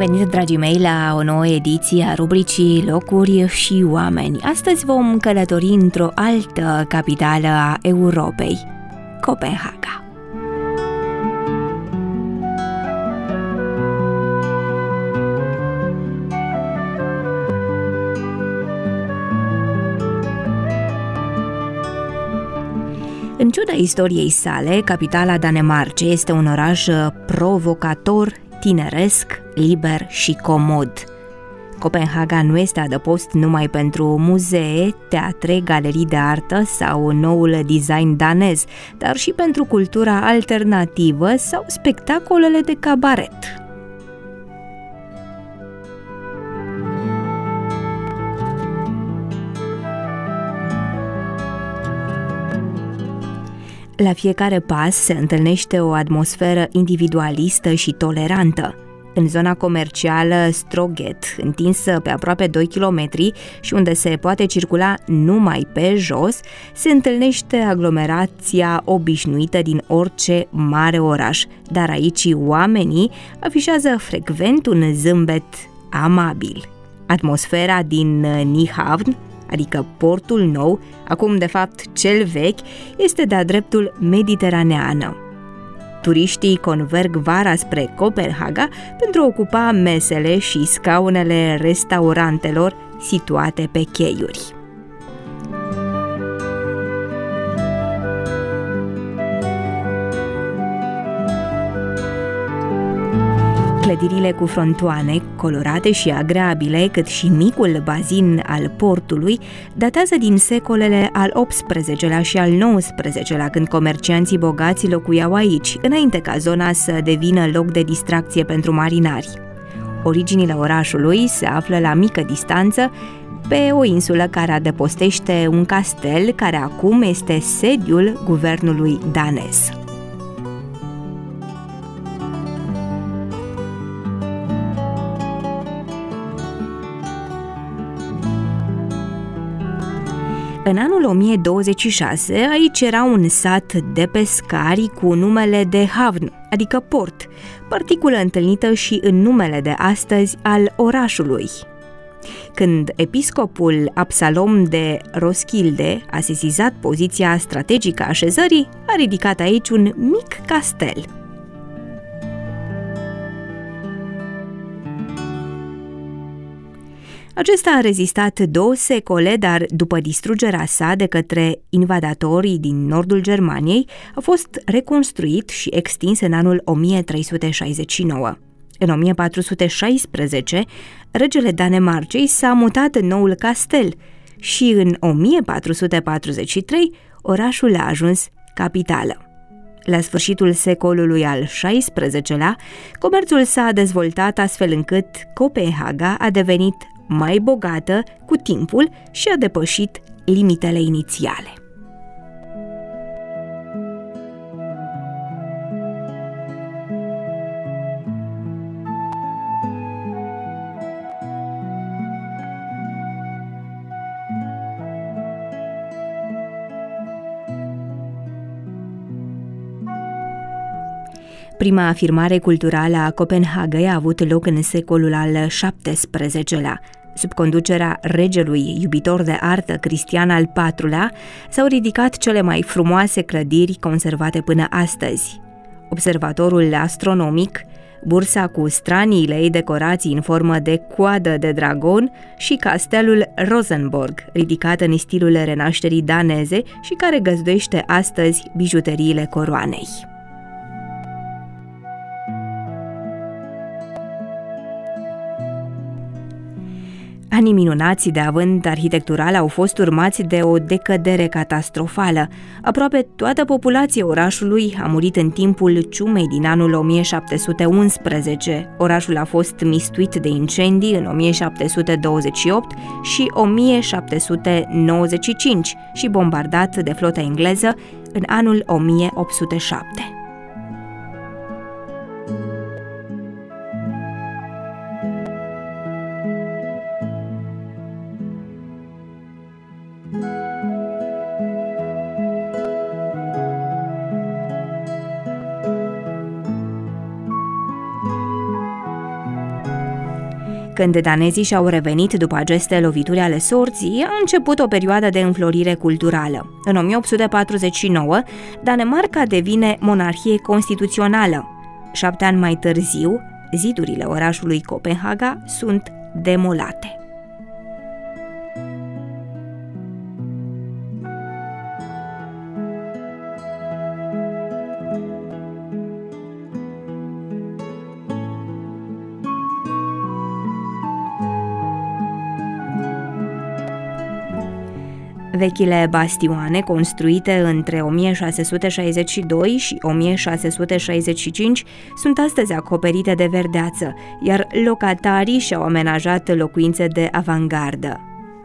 venit, dragii mei, la o nouă ediție a rubricii Locuri și Oameni. Astăzi vom călători într-o altă capitală a Europei, Copenhaga. În ciuda istoriei sale, capitala Danemarcei este un oraș provocator, tineresc, liber și comod. Copenhaga nu este adăpost numai pentru muzee, teatre, galerii de artă sau noul design danez, dar și pentru cultura alternativă sau spectacolele de cabaret. La fiecare pas se întâlnește o atmosferă individualistă și tolerantă. În zona comercială Strøget, întinsă pe aproape 2 km și unde se poate circula numai pe jos, se întâlnește aglomerația obișnuită din orice mare oraș, dar aici oamenii afișează frecvent un zâmbet amabil. Atmosfera din Nyhavn, adică portul nou, acum de fapt cel vechi, este de-a dreptul mediteraneană. Turiștii converg vara spre Copenhaga pentru a ocupa mesele și scaunele restaurantelor situate pe cheiuri. Clădirile cu frontoane, colorate și agreabile, cât și micul bazin al portului, datează din secolele al XVIII-lea și al XIX-lea, când comercianții bogați locuiau aici, înainte ca zona să devină loc de distracție pentru marinari. Originile orașului se află la mică distanță, pe o insulă care adăpostește un castel care acum este sediul guvernului danez. În anul 1026, aici era un sat de pescari cu numele de Havn, adică port, particulă întâlnită și în numele de astăzi al orașului. Când episcopul Absalom de Roskilde a sesizat poziția strategică a așezării, a ridicat aici un mic castel. Acesta a rezistat 2 secole, dar după distrugerea sa de către invadatorii din nordul Germaniei, a fost reconstruit și extins în anul 1369. În 1416, regele Danemarcei s-a mutat în noul castel și în 1443 orașul a ajuns capitală. La sfârșitul secolului al XVI-lea, comerțul s-a dezvoltat astfel încât Copenhaga a devenit mai bogată cu timpul și a depășit limitele inițiale. Prima afirmare culturală a Copenhagei a avut loc în secolul al XVII-lea. Sub conducerea regelui iubitor de artă Cristian al IV-lea, s-au ridicat cele mai frumoase clădiri conservate până astăzi. Observatorul astronomic, bursa cu straniile ei decorații în formă de coadă de dragon și castelul Rosenborg, ridicat în stilul renașterii daneze și care găzduiește astăzi bijuteriile coroanei. Anii minunați de avânt arhitectural au fost urmați de o decădere catastrofală. Aproape toată populația orașului a murit în timpul ciumei din anul 1711. Orașul a fost mistuit de incendii în 1728 și 1795 și bombardat de flota engleză în anul 1807. Când danezii și-au revenit după aceste lovituri ale sorții, a început o perioadă de înflorire culturală. În 1849, Danemarca devine monarhie constituțională. 7 ani mai târziu, zidurile orașului Copenhaga sunt demolate. Vechile bastioane, construite între 1662 și 1665, sunt astăzi acoperite de verdeață, iar locatarii și-au amenajat locuințe de avangardă.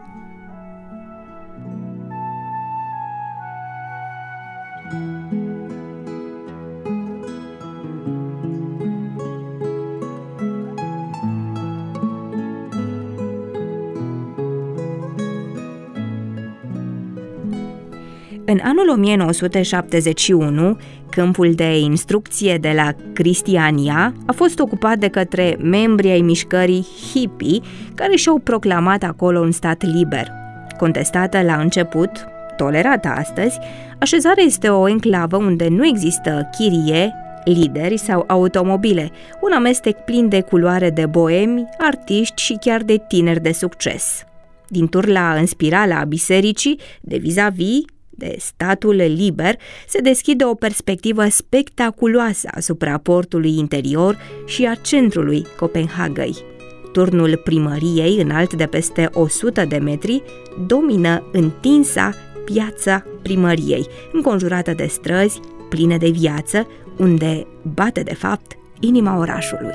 În anul 1971, câmpul de instrucție de la Christiania a fost ocupat de către membri ai mișcării hippie, care și-au proclamat acolo un stat liber. Contestată la început, tolerată astăzi, așezarea este o enclavă unde nu există chirie, lideri sau automobile, un amestec plin de culoare de boemi, artiști și chiar de tineri de succes. Din turla în spirală a bisericii, de vis-a-vis de statul liber, se deschide o perspectivă spectaculoasă asupra portului interior și a centrului Copenhagăi. Turnul primăriei, înalt de peste 100 de metri, domină întinsa piața primăriei, înconjurată de străzi pline de viață, unde bate de fapt inima orașului.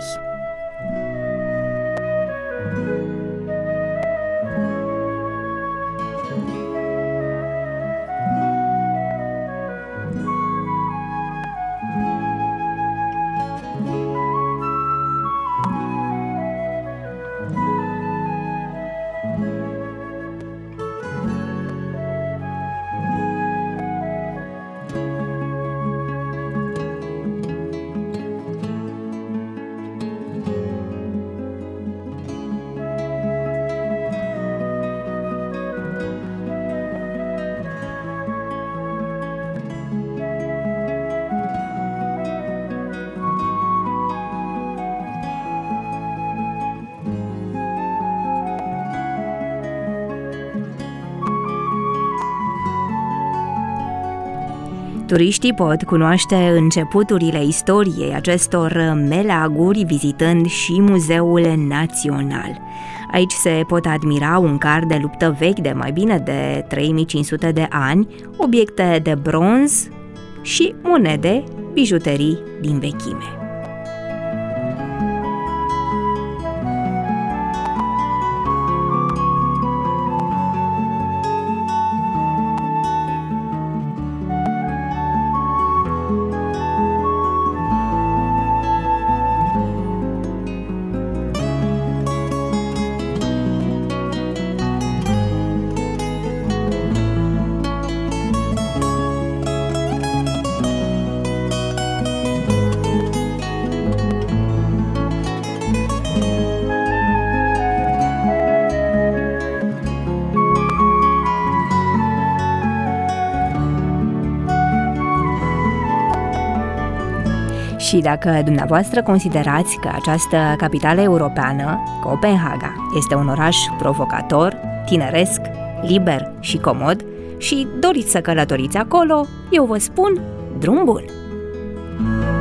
Turiștii pot cunoaște începuturile istoriei acestor meleaguri vizitând și Muzeul Național. Aici se pot admira un car de luptă vechi de mai bine de 3500 de ani, obiecte de bronz și monede, bijuterii din vechime. Și dacă dumneavoastră considerați că această capitală europeană, Copenhaga, este un oraș provocator, tineresc, liber și comod și doriți să călătoriți acolo, eu vă spun drum bun!